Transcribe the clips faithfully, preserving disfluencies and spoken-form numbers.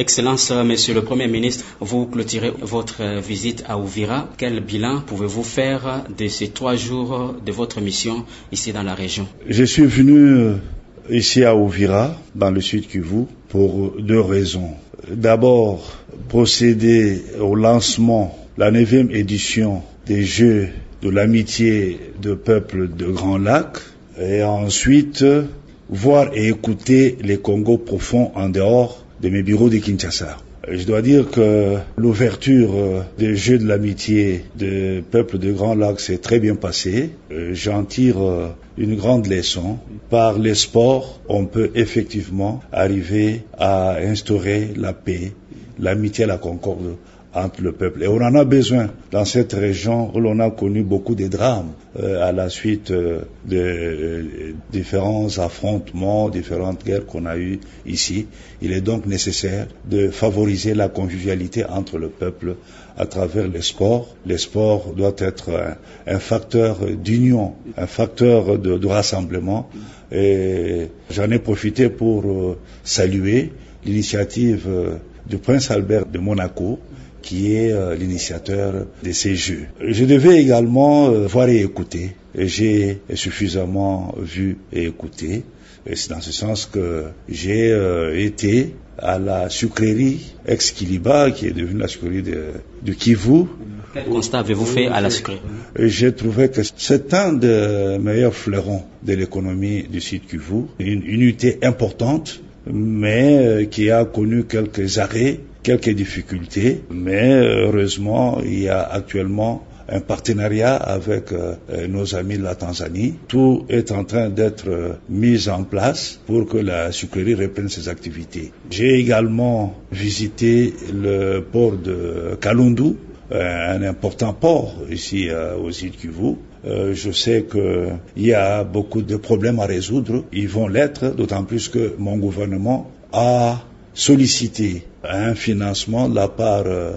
Excellence, Monsieur le Premier ministre, vous clôturez votre visite à Uvira. Quel bilan pouvez-vous faire de ces trois jours de votre mission ici dans la région? Je suis venu ici à Uvira, dans le Sud Kivu, pour deux raisons. D'abord, procéder au lancement, la neuvième édition des Jeux de l'amitié de peuples de Grand Lac, et ensuite voir et écouter les Congos profonds en dehors de mes bureaux de Kinshasa. Je dois dire que l'ouverture des Jeux de l'amitié de peuples de Grand Lac s'est très bien passée. J'en tire une grande leçon. Par les sports, on peut effectivement arriver à instaurer la paix, l'amitié et la concorde entre le peuple. Et on en a besoin dans cette région où l'on a connu beaucoup de drames euh, à la suite euh, de euh, différents affrontements, différentes guerres qu'on a eues ici. Il est donc nécessaire de favoriser la convivialité entre le peuple à travers les sports. Les sports doivent être un, un facteur d'union, un facteur de, de rassemblement. Et j'en ai profité pour euh, saluer l'initiative euh, du prince Albert de Monaco, qui est euh, l'initiateur de ces Jeux. Je devais également euh, voir et écouter. Et j'ai suffisamment vu et écouté. Et c'est dans ce sens que j'ai euh, été à la sucrerie ex-Kiliba, qui est devenue la sucrerie de, de Kivu. Quel constat avez-vous fait à la sucrerie? J'ai trouvé que c'est un des meilleurs fleurons de l'économie du Sud Kivu. Une unité importante, mais euh, qui a connu quelques arrêts, quelques difficultés, mais heureusement, il y a actuellement un partenariat avec euh, nos amis de la Tanzanie. Tout est en train d'être euh, mis en place pour que la sucrerie reprenne ses activités. J'ai également visité le port de Kalundu, euh, un important port ici euh, au Sud Kivu. Euh, je sais qu'il y a beaucoup de problèmes à résoudre. Ils vont l'être, d'autant plus que mon gouvernement a sollicité un financement de la part euh,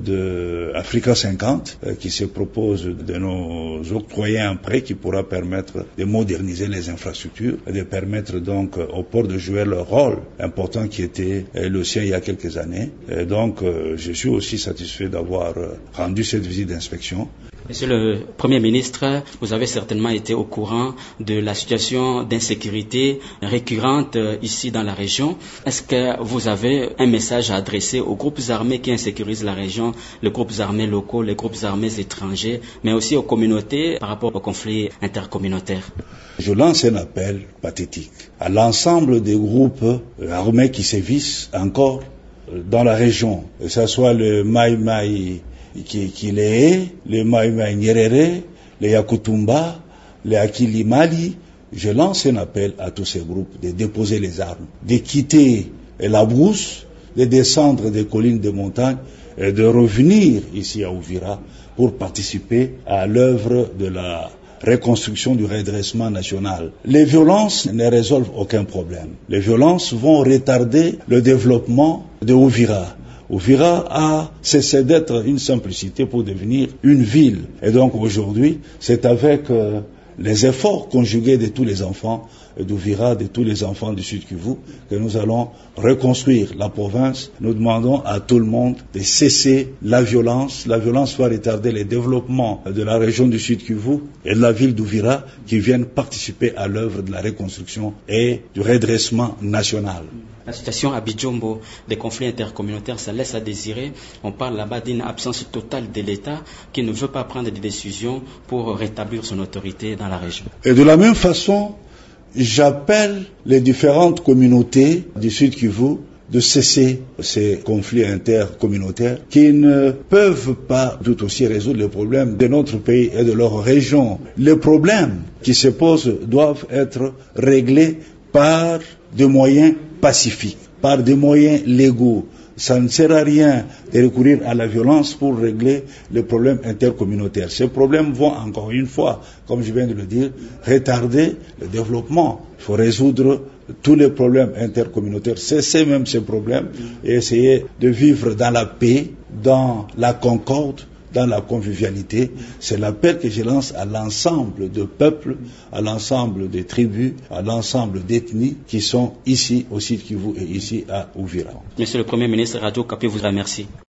de Africa cinquante euh, qui se propose de nous octroyer un prêt qui pourra permettre de moderniser les infrastructures et de permettre donc euh, au port de jouer leur rôle important qui était euh, le sien il y a quelques années. Et donc euh, je suis aussi satisfait d'avoir euh, rendu cette visite d'inspection. Monsieur le Premier ministre, vous avez certainement été au courant de la situation d'insécurité récurrente ici dans la région. Est-ce que vous avez un message à adresser aux groupes armés qui insécurisent la région, les groupes armés locaux, les groupes armés étrangers, mais aussi aux communautés par rapport aux conflits intercommunautaires? Je lance un appel pathétique à l'ensemble des groupes armés qui sévissent encore dans la région, que ce soit le Maï Maï qui, qui les est, les Maï Maï Nyerere, les Yakutumba, les Akili Mali. Je lance un appel à tous ces groupes de déposer les armes, de quitter la brousse, de descendre des collines, des montagnes et de revenir ici à Uvira pour participer à l'œuvre de la reconstruction du redressement national. Les violences ne résolvent aucun problème. Les violences vont retarder le développement de Uvira. Uvira a cessé d'être une simplicité pour devenir une ville. Et donc aujourd'hui, c'est avec euh, les efforts conjugués de tous les enfants d'Uvira, de tous les enfants du Sud Kivu, que nous allons reconstruire la province. Nous demandons à tout le monde de cesser la violence. La violence va retarder le développement de la région du Sud Kivu et de la ville d'Uvira qui viennent participer à l'œuvre de la reconstruction et du redressement national. La situation à Bijombo, des conflits intercommunautaires, ça laisse à désirer. On parle là-bas d'une absence totale de l'État qui ne veut pas prendre des décisions pour rétablir son autorité dans la région. Et de la même façon, j'appelle les différentes communautés du Sud Kivu de cesser ces conflits intercommunautaires qui ne peuvent pas tout aussi résoudre les problèmes de notre pays et de leur région. Les problèmes qui se posent doivent être réglés par des moyens pacifiques, par des moyens légaux. Ça ne sert à rien de recourir à la violence pour régler les problèmes intercommunautaires. Ces problèmes vont, encore une fois, comme je viens de le dire, retarder le développement. Il faut résoudre tous les problèmes intercommunautaires, cesser même ces problèmes et essayer de vivre dans la paix, dans la concorde, dans la convivialité. C'est l'appel que je lance à l'ensemble de peuples, à l'ensemble des tribus, à l'ensemble d'ethnies qui sont ici au Sud Kivu et ici à Uvira. Monsieur le Premier ministre, Radio Okapi vous remercie.